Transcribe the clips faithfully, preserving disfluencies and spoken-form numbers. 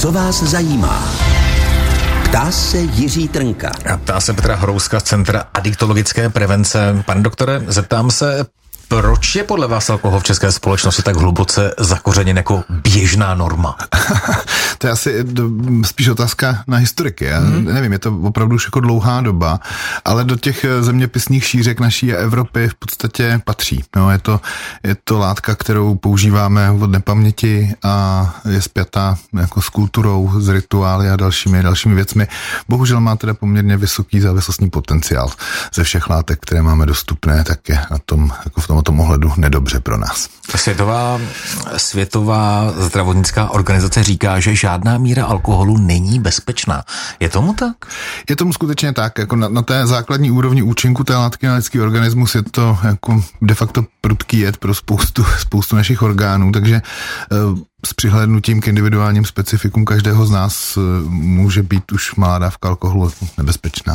Co vás zajímá? Ptá se Jiří Trnka. A ptá se Petra Horouska z Centra adiktologické prevence. Pane doktore, zeptám se, proč je podle vás alkohol v české společnosti tak hluboce zakořeněn jako běžná norma? To je asi spíš otázka na historiky. Já hmm. nevím, je to opravdu už jako dlouhá doba, ale do těch zeměpisných šířek naší Evropy v podstatě patří. No, je to, je to látka, kterou používáme od nepaměti a je spjatá jako s kulturou, s rituály a dalšími, dalšími věcmi. Bohužel má teda poměrně vysoký závislostní potenciál ze všech látek, které máme dostupné, tak je na tom, jako v tom tom ohledu nedobře pro nás. Světová, světová zdravotnická organizace říká, že žádná míra alkoholu není bezpečná. Je tomu tak? Je tomu skutečně tak. Jako na, na té základní úrovni účinku té látky na lidský organismus je to jako de facto prudký jed pro spoustu, spoustu našich orgánů, takže s přihlédnutím k individuálním specifikům každého z nás může být už malá dávka alkoholu nebezpečná.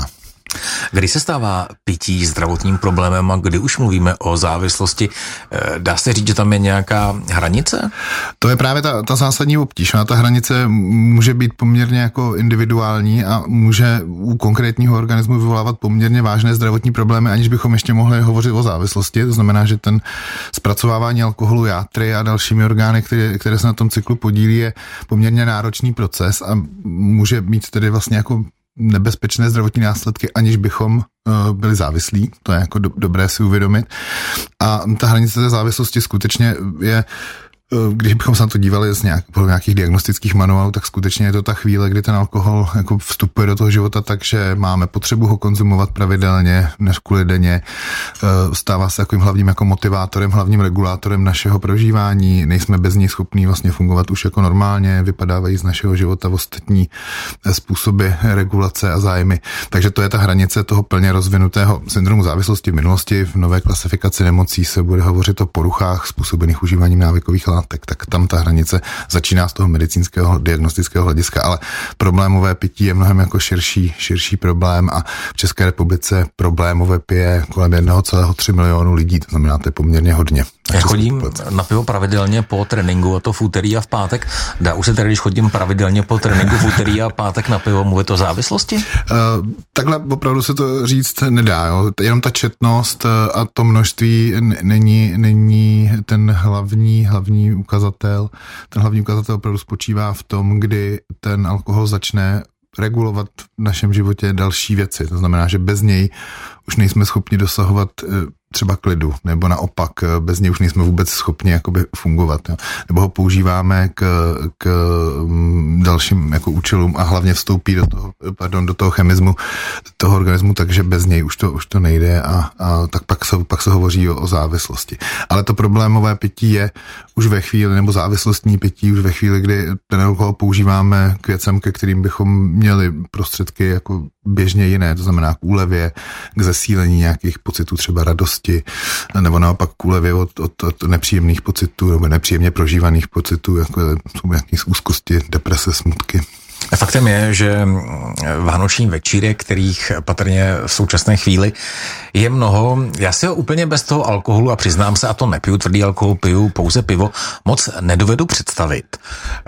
Kdy se stává pití zdravotním problémem a kdy už mluvíme o závislosti? Dá se říct, že tam je nějaká hranice? To je právě ta, ta zásadní obtíž. Ta hranice může být poměrně jako individuální a může u konkrétního organismu vyvolávat poměrně vážné zdravotní problémy, aniž bychom ještě mohli hovořit o závislosti. To znamená, že ten zpracovávání alkoholu játry a dalšími orgány, které, které se na tom cyklu podílí, je poměrně náročný proces a může mít tedy vlastně jako nebezpečné zdravotní následky, aniž bychom uh, byli závislí. To je jako do, dobré si uvědomit. A ta hranice té závislosti skutečně je, když bychom se na to dívali z nějak, nějakých diagnostických manuálů, tak skutečně je to ta chvíle, kdy ten alkohol jako vstupuje do toho života tak, že máme potřebu ho konzumovat pravidelně, než kvůli denně. Stává se takovým hlavním jako motivátorem, hlavním regulátorem našeho prožívání. Nejsme bez něj schopní vlastně fungovat už jako normálně, vypadávají z našeho života ostatní způsoby regulace a zájmy. Takže to je ta hranice toho plně rozvinutého syndromu závislosti v minulosti. V nové klasifikaci nemocí se bude hovořit o poruchách způsobených užíváním návykových látek. Tak, tak tam ta hranice začíná z toho medicínského diagnostického hlediska, ale problémové pití je mnohem jako širší, širší problém a v České republice problémové pije kolem jednoho celého tři milionu lidí, to znamená, to je poměrně hodně. Já chodím na pivo pravidelně po tréninku, a to v úterý a v pátek. Dá už se tedy, když chodím pravidelně po tréninku v úterý a pátek na pivo, mluvit o závislosti? Uh, takhle opravdu se to říct nedá. Jo. Jenom ta četnost a to množství není, není ten hlavní, hlavní ukazatel. Ten hlavní ukazatel opravdu spočívá v tom, kdy ten alkohol začne regulovat v našem životě další věci. To znamená, že bez něj už nejsme schopni dosahovat třeba klidu, nebo naopak bez něj už nejsme vůbec schopni jakoby fungovat. Jo. Nebo ho používáme k, k dalším jako účelům a hlavně vstoupí do toho, pardon, do toho chemismu toho organismu, takže bez něj už to, už to nejde a, a tak pak se, pak se hovoří o, o závislosti. Ale to problémové pití je už ve chvíli, nebo závislostní pití už ve chvíli, kdy ten alkohol používáme k věcem, ke kterým bychom měli prostředky jako běžně jiné, to znamená k úlevě, k zesílení nějakých pocitů třeba radosti, nebo naopak k úlevě od, od, od nepříjemných pocitů, nebo nepříjemně prožívaných pocitů, jako jsou nějaké úzkosti, deprese, smutky. Faktem je, že vánoční večíry, kterých patrně v současné chvíli je mnoho, já si ho úplně bez toho alkoholu, a přiznám se, a to nepiju tvrdý alkohol, piju pouze pivo, moc nedovedu představit.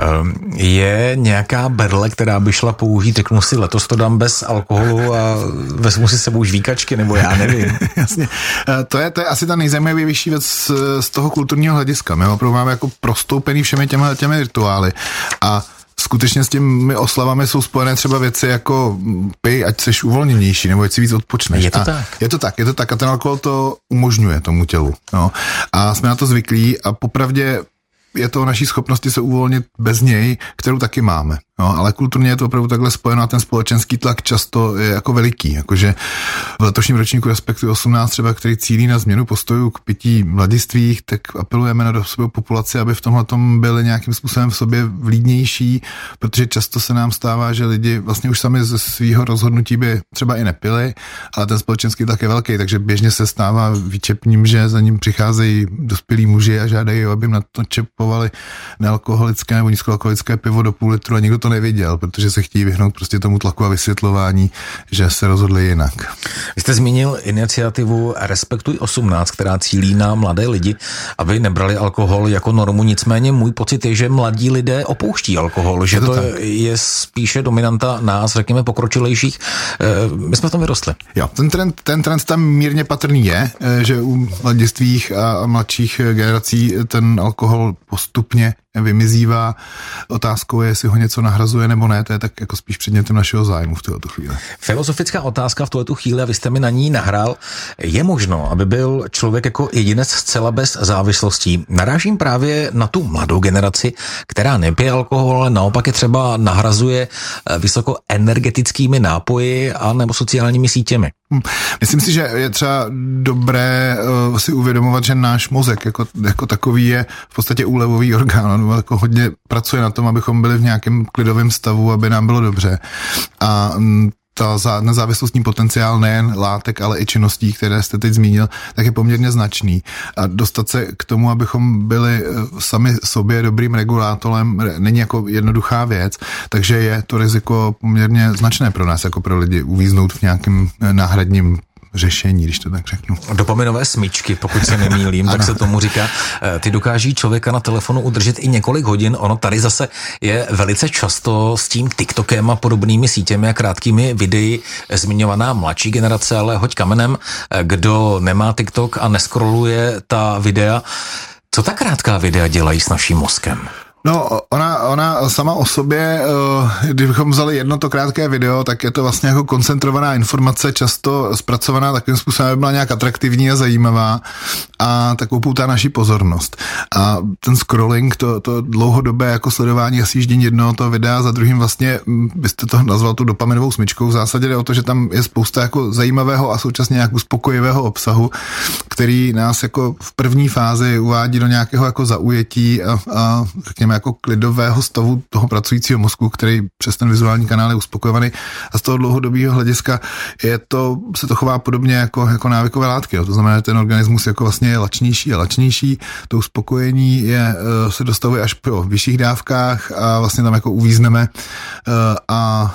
Je nějaká berle, která by šla použít, řeknu si, letos to dám bez alkoholu a vezmu si sebou žvíkačky, nebo já nevím. Jasně. To je, to je asi ta nejzajímavější věc z toho kulturního hlediska. My opravdu máme jako prostoupený všemi těmi, těmi rituály a skutečně s těmi oslavami jsou spojené třeba věci jako pij, ať seš uvolněnější, nebo ať si víc odpočneš. Je to a tak? Je to tak, je to tak a ten alkohol to umožňuje tomu tělu. No. A jsme na to zvyklí a popravdě je to o naší schopnosti se uvolnit bez něj, kterou taky máme. No, ale kulturně je to opravdu takhle spojeno a ten společenský tlak často je jako veliký. Jakože v letošním ročníku respektive osmnáct třeba, který cílí na změnu postojů k pití mladistvých, tak apelujeme na dospělou populaci, aby v tomhletom byli nějakým způsobem v sobě vlídnější, protože často se nám stává, že lidi vlastně už sami ze svého rozhodnutí by třeba i nepili, ale ten společenský tlak je velký, takže běžně se stává výčepním, že za ním přicházejí dospělí muži a žádají, aby jim na to čepovali nealkoholické nebo nízkoalkoholické pivo do půl litru a nikdo to to neviděl, protože se chtějí vyhnout prostě tomu tlaku a vysvětlování, že se rozhodli jinak. Vy jste zmínil iniciativu Respektuj osmnáct, která cílí na mladé lidi, aby nebrali alkohol jako normu, nicméně můj pocit je, že mladí lidé opouští alkohol, že to, to je spíše dominanta nás, řekněme, pokročilejších. My jsme v tom vyrostli. Jo, ten trend, ten trend tam mírně patrný je, že u mladistvých a mladších generací ten alkohol postupně vymizívá. Otázkou je, jestli ho něco nahrazuje nebo ne, to je tak jako spíš předmětem našeho zájmu v tuto chvíli. Filozofická otázka v tuto chvíli, a vy jste mi na ní nahrál. Je možno, aby byl člověk jako jedinec zcela bez závislostí? Narážím právě na tu mladou generaci, která nepije alkohol, ale naopak je třeba nahrazuje vysokoenergetickými nápoji a nebo sociálními sítěmi. Myslím si, že je třeba dobré uh, si uvědomovat, že náš mozek jako, jako takový je v podstatě úlevový orgán. On jako hodně pracuje na tom, abychom byli v nějakém klidovém stavu, aby nám bylo dobře. A um, ta nezávislostní potenciál nejen látek, ale i činností, které jste teď zmínil, tak je poměrně značný. A dostat se k tomu, abychom byli sami sobě dobrým regulátorem, není jako jednoduchá věc, takže je to riziko poměrně značné pro nás, jako pro lidi, uvíznout v nějakém náhradním řešení, když to tak řeknu. Dopaminové smyčky, pokud se nemýlím, tak se tomu říká. Ty dokáží člověka na telefonu udržet i několik hodin. Ono tady zase je velice často s tím TikTokem a podobnými sítěmi a krátkými videi zmiňovaná mladší generace, ale hoď kamenem, kdo nemá TikTok a neskroluje ta videa. Co ta krátká videa dělají s naším mozkem? No, ona, ona sama o sobě, kdybychom vzali jedno to krátké video, tak je to vlastně jako koncentrovaná informace, často zpracovaná takovým způsobem, aby byla nějak atraktivní a zajímavá a tak upoutá naši pozornost. A ten scrolling, to, to dlouhodobé jako sledování a sjíždění jednoho toho videa za druhým vlastně, byste to nazval tu dopaminovou smyčkou, v zásadě jde o to, že tam je spousta jako zajímavého a současně nějak uspokojivého obsahu, který nás jako v první fázi uvádí do nějakého jako zaujetí a, a řekněme jako klidového stavu toho pracujícího mozku, který přes ten vizuální kanál je uspokojovaný a z toho dlouhodobého hlediska je to, se to chová podobně jako, jako návykové látky. Jo. To znamená, že ten organismus jako vlastně je lačnější a lačnější, to uspokojení je, se dostavuje až po vyšších dávkách a vlastně tam jako uvízneme a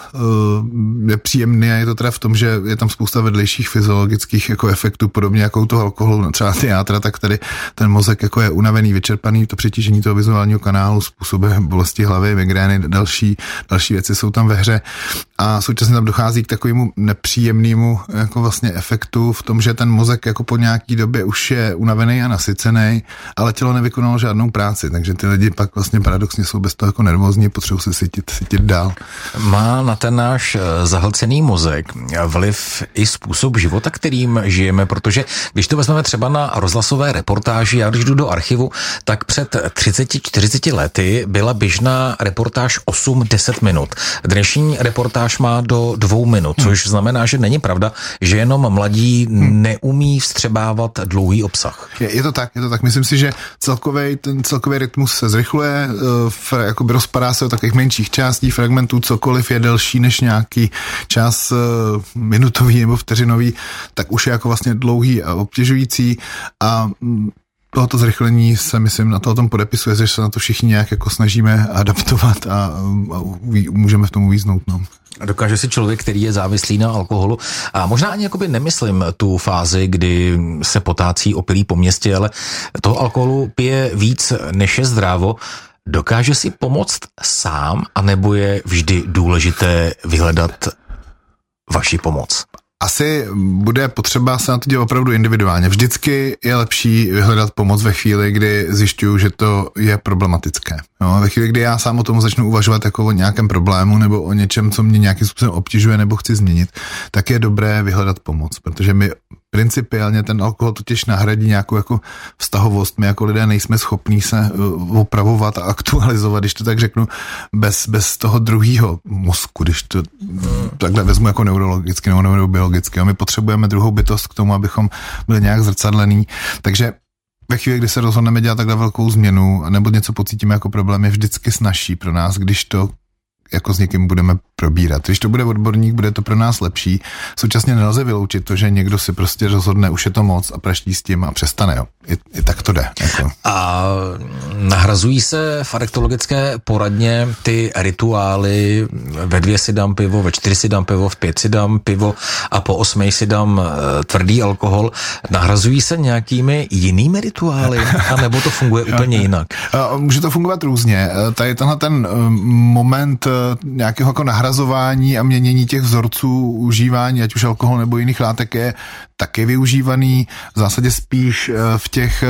je příjemný a je to teda v tom, že je tam spousta vedlejších fyziologických jako efektů, podobně jako u toho alkoholu, třeba ty játra, tak tady ten mozek jako je unavený, vyčerpaný, to přetížení toho vizuálního kanálu způsobuje bolesti hlavy, migrény, další, další věci jsou tam ve hře a současně tam dochází k takovému nepříjemnému jako vlastně efektu v tom, že ten mozek jako po nějaký době už je unavený a nasycený, ale tělo nevykonalo žádnou práci, takže ty lidi pak vlastně paradoxně jsou bez toho jako nervózní, potřebují se sytit, sytit dál. Má na ten náš zahlcený mozek vliv i způsob života, kterým žijeme, protože když to vezmeme třeba na rozhlasové reportáži, já když jdu do archivu, tak před třicet čtyřicet lety byla běžná reportáž osm deset minut. Dnešní reportáž má do dvou minut, což znamená, že není pravda, že jenom mladí neumí vstřebávat dlouhý obsah. Je, je to tak, je to tak. Myslím si, že celkový ten celkový rytmus se zrychluje, uh, jakoby rozpadá se do takových menších částí, fragmentů, cokoliv je delší než nějaký čas uh, minutový nebo vteřinový, tak už je jako vlastně dlouhý a obtěžující a um, tohoto zrychlení se, myslím, na to o tom podepisuje, že se na to všichni nějak jako snažíme adaptovat a, a uví, můžeme v tom uvíznout. No. Dokáže si člověk, který je závislý na alkoholu, a možná ani jakoby nemyslím tu fázi, kdy se potácí opilý po městě, ale toho alkoholu pije víc, než je zdrávo, dokáže si pomoct sám, anebo je vždy důležité vyhledat vaši pomoc? Asi bude potřeba se na to dělat opravdu individuálně. Vždycky je lepší vyhledat pomoc ve chvíli, kdy zjišťuju, že to je problematické. No, ve chvíli, kdy já sám o tom začnu uvažovat jako o nějakém problému nebo o něčem, co mě nějakým způsobem obtěžuje nebo chci změnit, tak je dobré vyhledat pomoc, protože my principiálně ten alkohol totiž nahradí nějakou jako vztahovost. My jako lidé nejsme schopní se opravovat a aktualizovat, když to tak řeknu, bez, bez toho druhého mozku, když to takhle vezmu jako neurologicky nebo neurobiologicky. A my potřebujeme druhou bytost k tomu, abychom byli nějak zrcadlení. Takže ve chvíli, kdy se rozhodneme dělat takhle velkou změnu nebo něco pocítíme jako problém, je vždycky snazší pro nás, když to jako s někým budeme probírat. Když to bude odborník, bude to pro nás lepší. Současně nelze vyloučit to, že někdo si prostě rozhodne, už je to moc a praští s tím a přestane. Jo. I, i tak to jde. Jako. A nahrazují se v adektologické poradně ty rituály, ve dvě si dám pivo, ve čtyři si dám pivo, v pět si dám pivo a po osmej si dám tvrdý alkohol. Nahrazují se nějakými jinými rituály, anebo to funguje úplně jinak? Může to fungovat různě. Tady tenhle ten moment nějakého jako nahrazování a měnění těch vzorců užívání, ať už alkohol nebo jiných látek, je taky využívaný v zásadě spíš v těch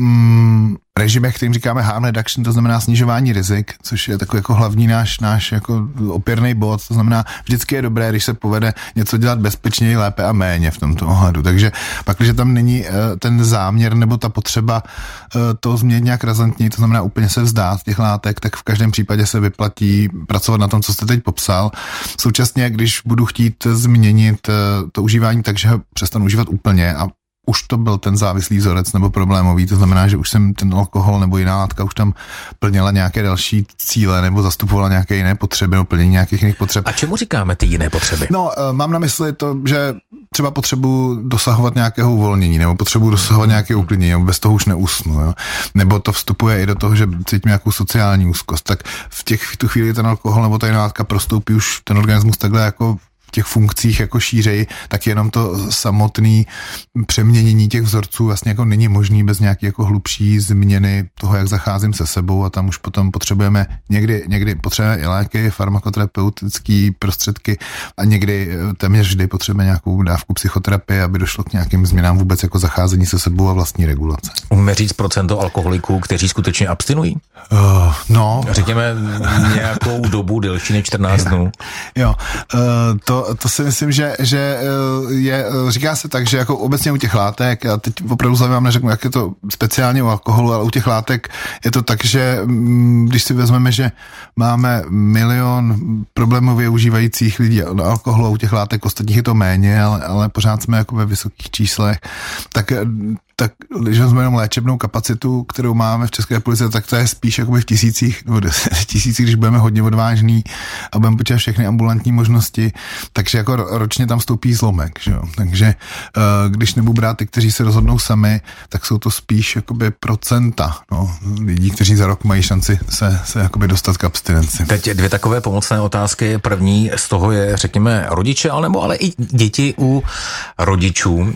mm, režimech, kterým říkáme harm reduction, to znamená snižování rizik, což je takový jako hlavní náš, náš jako opěrný bod, to znamená vždycky je dobré, když se povede něco dělat bezpečněji, lépe a méně v tomto ohledu. Takže pak, když tam není ten záměr nebo ta potřeba to změnit nějak razantněji, to znamená úplně se vzdát těch látek, tak v každém případě se vyplatí pracovat na tom, co jste teď popsal. Současně, když budu chtít změnit to užívání, takže ho přestanu užívat úplně a už to byl ten závislý vzorec nebo problémový, to znamená, že už jsem ten alkohol nebo jiná látka už tam plnila nějaké další cíle nebo zastupovala nějaké jiné potřeby nebo plnění nějakých jiných potřeb. A čemu říkáme ty jiné potřeby? No, mám na mysli to, že třeba potřebu dosahovat nějakého uvolnění nebo potřebu dosahovat nějakého uklidnění, nebo bez toho už neusnu, jo? Nebo to vstupuje i do toho, že cítím nějakou sociální úzkost, tak v těch v tu chvíli ten alkohol nebo ta jiná látka prostoupí už ten organismus takhle jako v těch funkcích jako šířej, tak jenom to samotné přeměnění těch vzorců vlastně jako není možný bez nějaké jako hlubší změny toho, jak zacházím se sebou a tam už potom potřebujeme někdy, někdy potřebujeme i léky, farmakoterapeutické prostředky a někdy téměř vždy potřebujeme nějakou dávku psychoterapie, aby došlo k nějakým změnám vůbec jako zacházení se sebou a vlastní regulace. Umíme říct procento alkoholiků, kteří skutečně abstinují? Uh, no. Řekněme nějakou dobu delší než čtrnáct dnů. Jo, uh, to To si myslím, že, že je, říká se tak, že jako obecně u těch látek, a teď opravdu zle vám neřeknu, jak je to speciálně u alkoholu, ale u těch látek je to tak, že když si vezmeme, že máme milion problémově užívajících lidí na alkoholu a u těch látek ostatních je to méně, ale, ale pořád jsme jako ve vysokých číslech, tak tak když vezmeme jenom léčebnou kapacitu, kterou máme v České republice, tak to je spíš jakoby v tisících, nebo tisících, když budeme hodně odvážní a budeme počítat všechny ambulantní možnosti, takže jako ročně tam stoupí zlomek, že jo. Takže když nebudu brát ty, kteří se rozhodnou sami, tak jsou to spíš jakoby procenta, no, lidí, kteří za rok mají šanci se, se jakoby dostat k abstinenci. Teď dvě takové pomocné otázky. První z toho je, řekněme, rodiče, alebo ale i děti u rodičů.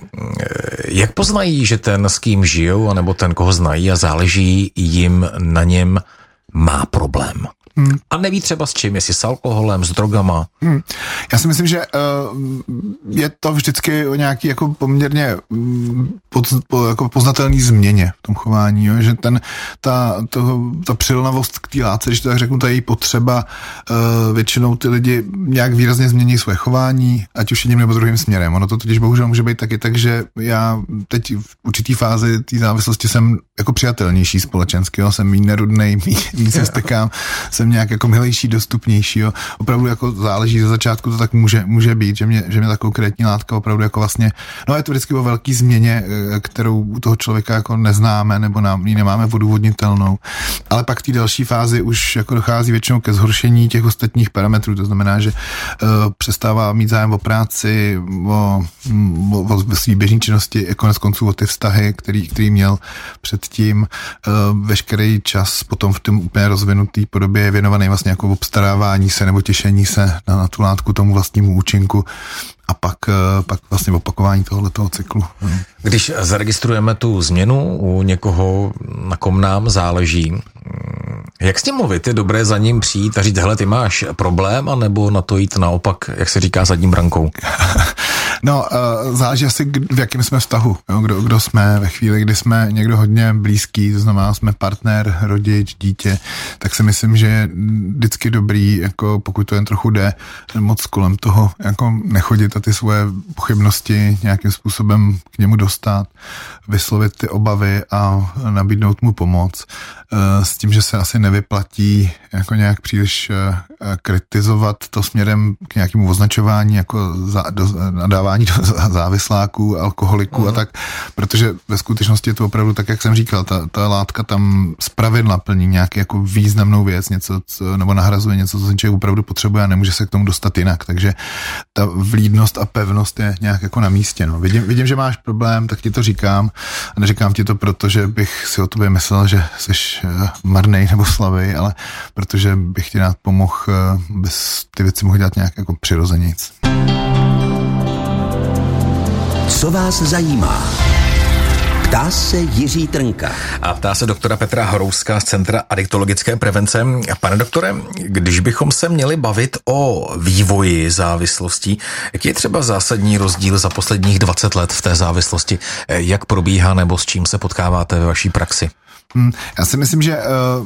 Jak poznají, že ten, s kým žijou, anebo ten, koho znají a záleží jim na něm, má problém? Hmm. A neví třeba s čím, jestli s alkoholem, s drogama. Hmm. Já si myslím, že uh, je to vždycky o nějaký jako poměrně um, pod, po, jako poznatelný změně v tom chování, jo? Že ten, ta, to, ta přilnavost k té látce, když to tak řeknu, ta její potřeba, uh, většinou ty lidi nějak výrazně změní své chování, ať už jedním nebo druhým směrem. Ono to totiž bohužel může být taky tak, že já teď v určitý fázi té závislosti jsem jako přijatelnější společensky, jo? Jsem méně nerudnej, méně se stekám, jsem nějak jako milejší, dostupnější, jo. Opravdu jako záleží, ze začátku to tak může, může být, že mě, že mě ta konkrétní látka opravdu jako vlastně, no je to vždycky o velký změně, kterou u toho člověka jako neznáme, nebo nám ji nemáme odůvodnitelnou, ale pak v té další fázi už jako dochází většinou ke zhoršení těch ostatních parametrů, to znamená, že uh, přestává mít zájem o práci, o, o, o svý běžné činnosti, konec konců o ty vztahy, který, který měl předtím, uh, veškerý čas potom v tom úplně rozvinutý podobě je věnovaný vlastně jako obstarávání se nebo těšení se na, na tu látku, tomu vlastnímu účinku a pak, pak vlastně opakování tohoto cyklu. Když zaregistrujeme tu změnu u někoho, na kom nám záleží, jak s tím mluvit? Je dobré za ním přijít a říct, hele, ty máš problém, anebo na to jít naopak, jak se říká, zadním brankou? No, uh, záleží asi, v jakém jsme vztahu, jo? Kdo, kdo jsme ve chvíli, kdy jsme někdo hodně blízký, to znamená, jsme partner, rodič, dítě, tak si myslím, že je vždycky dobrý, jako pokud to jen trochu jde, moc kolem toho jako nechodit a ty svoje pochybnosti nějakým způsobem k němu dostat, vyslovit ty obavy a nabídnout mu pomoc. S tím, že se asi nevyplatí jako nějak příliš kritizovat to směrem k nějakému označování, jako za, do, nadávání směřování do závisláků, alkoholiků mm. a tak, protože ve skutečnosti je to opravdu tak, jak jsem říkal, ta, ta látka tam zpravidla plní nějaký jako významnou věc, něco, co, nebo nahrazuje něco, co ten člověk opravdu potřebuje a nemůže se k tomu dostat jinak, takže ta vlídnost a pevnost je nějak jako na místě. No. Vidím, vidím, že máš problém, tak ti to říkám a neříkám ti to proto, že bych si o tobě myslel, že jsi marnej nebo slabý, ale protože bych ti rád pomohl, bys ty věci mohl dělat nějak jako přirozenějc. Co vás zajímá? Ptá se Jiří Trnka. A ptá se doktora Petra Horouska z Centra adiktologické prevence. Pane doktore, když bychom se měli bavit o vývoji závislostí, jaký je třeba zásadní rozdíl za posledních dvacet let v té závislosti? Jak probíhá nebo s čím se potkáváte ve vaší praxi? Hmm, já si myslím, že uh,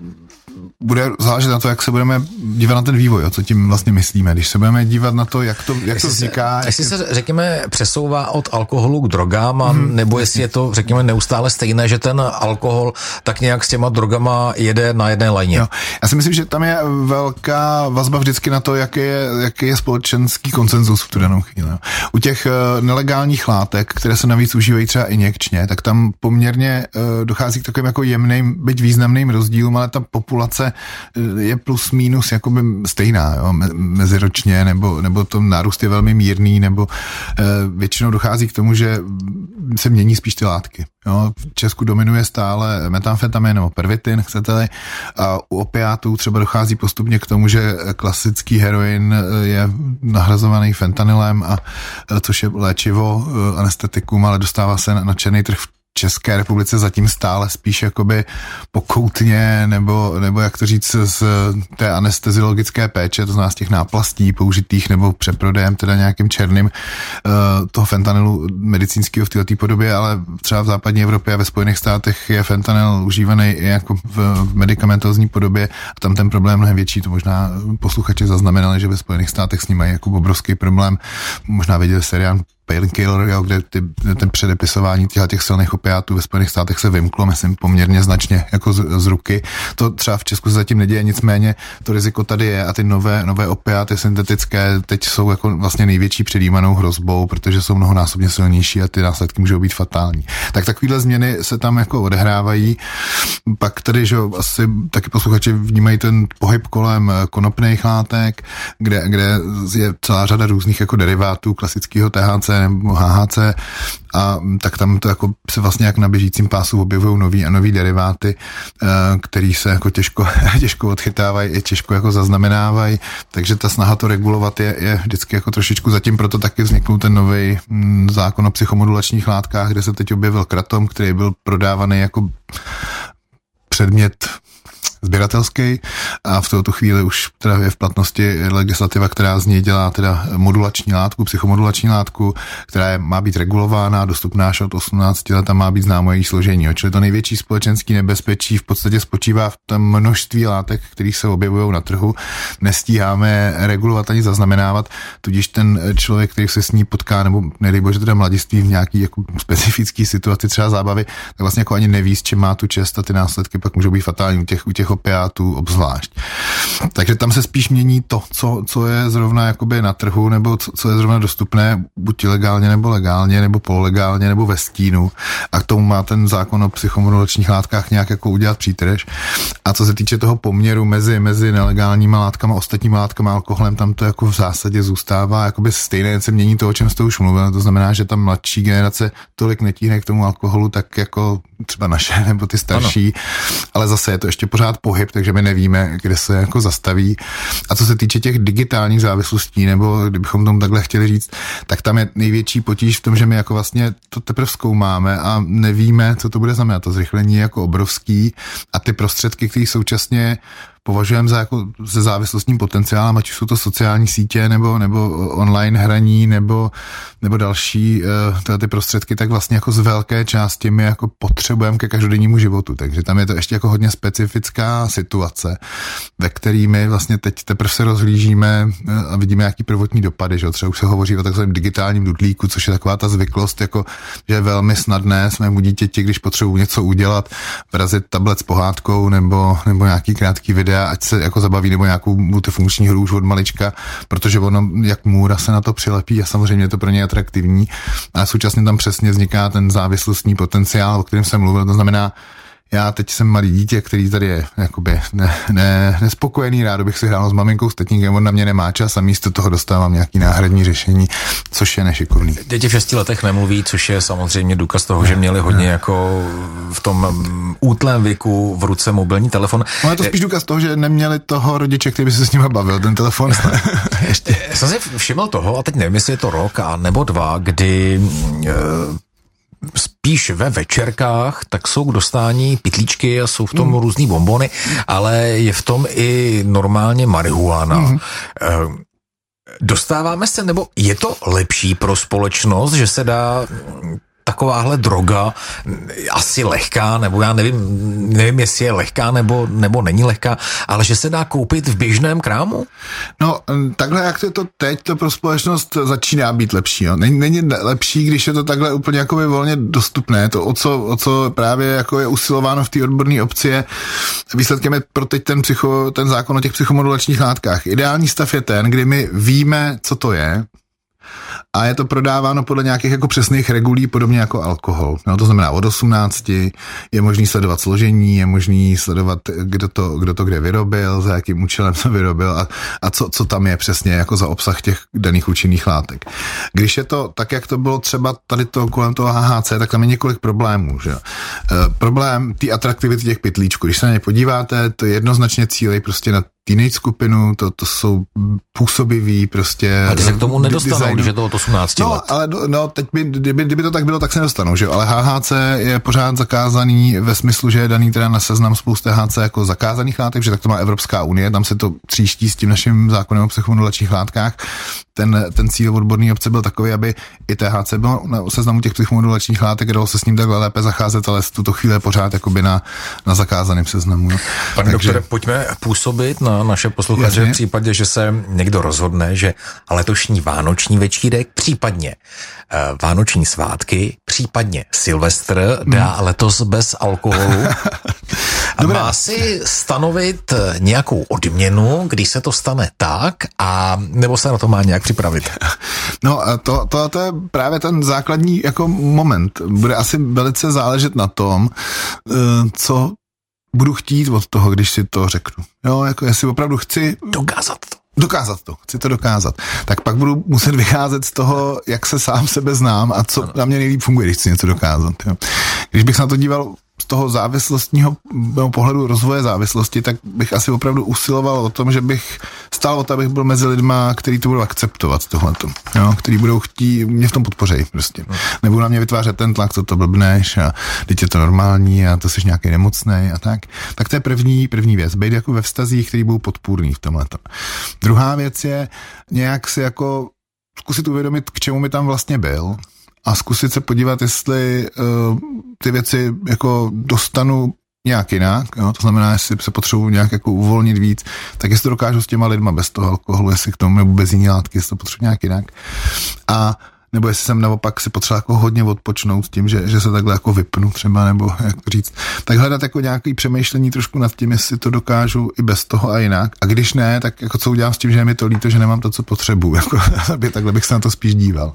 bude záležet na to, jak se budeme dívat na ten vývoj, o co tím vlastně myslíme. Když se budeme dívat na to, jak to, jak to vzniká. Jestli se, se, řekněme, přesouvá od alkoholu k drogám, a hmm, nebo jestli je to, řekněme, neustále stejné, že ten alkohol tak nějak s těma drogama jede na jedné lajně. Jo. Já si myslím, že tam je velká vazba vždycky na to, jaký je, jaký je společenský konsenzus v tu danou chvíli. U těch uh, nelegálních látek, které se navíc užívají třeba injekčně, tak tam poměrně uh, dochází k takovým jako jemným, byť významným rozdílům, ale ta populace je plus minus jakoby stejná, jo, meziročně, nebo, nebo to nárůst je velmi mírný, nebo e, většinou dochází k tomu, že se mění spíš ty látky. Jo. V Česku dominuje stále metamfetamin nebo pervitin, chcete-li, a u opiátů třeba dochází postupně k tomu, že klasický heroin je nahrazovaný fentanylem, a, což je léčivo, anestetikum, ale dostává se na, na černý trh v České republice zatím stále spíš jakoby pokoutně, nebo, nebo jak to říct, z té anesteziologické péče, to znamená z těch náplastí použitých nebo přeprodejem, teda nějakým černým uh, toho fentanylu medicínského v této podobě, ale třeba v západní Evropě a ve Spojených státech je fentanyl užívaný i jako v, v medikamentózní podobě a tam ten problém mnohem větší, to možná posluchači zaznamenali, že ve Spojených státech s ním mají jako obrovský problém, možná viděli seriál Painkiller, jo, kde ty, ten předepisování těch, těch silných opiátů ve Spojených státech se vymklo, myslím, poměrně značně jako z, z ruky. To třeba v Česku se zatím neděje, nicméně to riziko tady je a ty nové, nové opiáty syntetické teď jsou jako vlastně největší předjímanou hrozbou, protože jsou mnohonásobně silnější a ty následky můžou být fatální. Tak takovýhle změny se tam jako odehrávají. Pak tady, že asi taky posluchači vnímají ten pohyb kolem konopných látek, kde, kde je celá řada různých jako derivátů klasického T H C nebo H H C, a tak tam to jako se vlastně jak na běžícím pásu objevují nový a nový deriváty, který se jako těžko, těžko odchytávají i těžko jako zaznamenávají, takže ta snaha to regulovat je, je vždycky jako trošičku, zatím proto taky vzniknul ten nový zákon o psychomodulačních látkách, kde se teď objevil kratom, který byl prodávaný jako předmět sběratelský a v této chvíli už teda je v platnosti legislativa, která z něj dělá teda modulační látku, psychomodulační látku, která je, má být regulována, dostupná až od osmnácti let a má být známo její složení. Čili to největší společenský nebezpečí v podstatě spočívá v tom množství látek, které se objevují na trhu. Nestíháme regulovat ani zaznamenávat, tudíž ten člověk, který se s ní potká, nebo nedej bože teda mladiství v nějaký jako specifický situaci, třeba zábavy, tak vlastně jako ani neví, s čím má tu čest a ty následky pak můžou být fatální u těch, u těch opiátů obzvlášť. Takže tam se spíš mění to, co, co je zrovna jakoby na trhu, nebo co, co je zrovna dostupné, buď ilegálně, nebo legálně, nebo pololegálně, nebo ve stínu. A k tomu má ten zákon o psychomodulačních látkách nějak jako udělat přítrž. A co se týče toho poměru mezi, mezi nelegálníma látkama a ostatníma látkama, alkoholem, tam to jako v zásadě zůstává jakoby stejné, se mění to, o čem jste už mluvil. To znamená, že ta mladší generace tolik netíhne k tomu alkoholu, tak jako třeba naše, nebo ty starší, ano. Ale zase je to ještě pořád pohyb, takže my nevíme, kde se jako zastaví. A co se týče těch digitálních závislostí, nebo kdybychom tomu takhle chtěli říct, tak tam je největší potíž v tom, že my jako vlastně to teprve zkoumáme a nevíme, co to bude znamenat. To zrychlení je jako obrovský a ty prostředky, které současně považujeme za jako se závislostním potenciálem, ať už jsou to sociální sítě, nebo, nebo online hraní, nebo, nebo další uh, ty prostředky, tak vlastně jako z velké části my jako potřebujeme ke každodennímu životu. Takže tam je to ještě jako hodně specifická situace, ve který my vlastně teď teprve se rozhlížíme a vidíme nějaký prvotní dopady, že třeba už se hovoří o takzvaném digitálním dudlíku, což je taková ta zvyklost, jako, že je velmi snadné svému dítěti, když potřebují něco udělat, vrazit tablet s pohádkou nebo, nebo nějaký krátký video videa, ať se jako zabaví, nebo nějakou multifunkční hru už od malička, protože ono, jak můra se na to přilepí a samozřejmě je to pro ně atraktivní a současně tam přesně vzniká ten závislostní potenciál, o kterém jsem mluvil, to znamená, já teď jsem malý dítě, který tady je jakoby ne, ne, nespokojený, rád bych si hrál s maminkou, s tatínkem, on na mě nemá čas a místo toho dostávám nějaký náhradní řešení, což je nešikovný. Děti v šesti letech nemluví, což je samozřejmě důkaz toho, že měli hodně ne. jako v tom útlém věku v ruce mobilní telefon. No je to spíš důkaz toho, že neměli toho rodiče, který by se s nimi bavil, ten telefon. Ještě. Jsem si všiml toho, a teď nevím, jestli je to rok a nebo dva, kdy spíš ve večerkách, tak jsou k dostání pytlíčky a jsou v tom mm. různý bonbony, ale je v tom i normálně marihuana. Mm. Dostáváme se, nebo je to lepší pro společnost, že se dá takováhle droga, asi lehká, nebo já nevím, nevím, jestli je lehká, nebo, nebo není lehká, ale že se dá koupit v běžném krámu? No, takhle, jak to je to teď, to pro společnost začíná být lepší. Jo. Není, není lepší, když je to takhle úplně jako volně dostupné. To, o co, o co právě jako je usilováno v té odborné obci, je výsledkem je pro teď ten, psycho, ten zákon o těch psychomodulačních látkách. Ideální stav je ten, kdy my víme, co to je, a je to prodáváno podle nějakých jako přesných regulí, podobně jako alkohol. No, to znamená od osmnácti, je možný sledovat složení, je možný sledovat, kdo to, kdo to kde vyrobil, za jakým účelem to vyrobil a, a co, co tam je přesně jako za obsah těch daných účinných látek. Když je to tak, jak to bylo třeba tady to kolem toho H H C, tak tam je několik problémů. Že? E, problém té atraktivity těch pytlíčků. Když se na ně podíváte, to jednoznačně cílí prostě na teenage skupinu, to, to jsou působivý prostě... A ty se k tomu nedostanou, designu. Když je to od osmnácti no, let. Ale no, teď by, kdyby, kdyby to tak bylo, tak se nedostanou, že jo? Ale H H C je pořád zakázaný ve smyslu, že je daný teda na seznam spousty H C jako zakázaných látek, že tak to má Evropská unie, tam se to tříští s tím naším zákonem o psychomodulačních látkách. Ten, ten cíl odborné obce byl takový, aby i T H C bylo na seznamu těch psychomodulačních látek, dalo se s ním takhle lépe zacházet, ale v tuto chvíli je pořád jakoby na, na zakázaném seznamu. No. Pane Takže... doktore, pojďme působit na naše posluchače v případě, že se někdo rozhodne, že letošní vánoční večírek, případně uh, vánoční svátky, případně Silvestr dá hmm. letos bez alkoholu. A má si stanovit nějakou odměnu, když se to stane tak, a nebo se na to má nějak připravit? No to, to, to je právě ten základní jako moment. Bude asi velice záležet na tom, co budu chtít od toho, když si to řeknu. Jo, jako jestli opravdu chci... Dokázat to. Dokázat to, chci to dokázat. Tak pak budu muset vycházet z toho, jak se sám sebe znám a co ano. na mě nejlíp funguje, když chci něco dokázat. Jo. Když bych se na to díval z toho závislostního pohledu rozvoje závislosti, tak bych asi opravdu usiloval o tom, že bych stál o to, abych byl mezi lidma, který to budou akceptovat tohleto, jo, který budou chtít, mě v tom podpořejí prostě. Hmm. Nebudou na mě vytvářet ten tlak, co to blbneš a teď je to normální a to jsi nějaký nemocnej a tak. Tak to je první, první věc. Být jako ve vztazích, který budou podpůrný v tomhleto. Druhá věc je nějak si jako zkusit uvědomit, k čemu mi tam vlastně byl, a zkusit se podívat, jestli uh, ty věci jako dostanu nějak jinak, jo? To znamená, jestli se potřebuji nějak jako uvolnit víc, tak jestli to dokážu s těma lidma bez toho alkoholu, jestli k tomu nebo bez jiný látky, jestli to potřebuji nějak jinak. A nebo jestli jsem naopak si potřeba jako hodně odpočnout s tím, že, že se takhle jako vypnu třeba, nebo jak to říct. Tak hledat jako nějaký přemýšlení trošku nad tím, jestli to dokážu i bez toho a jinak. A když ne, tak jako co udělám s tím, že je mi to líto, že nemám to, co potřebuji. Jako, takhle bych se na to spíš díval.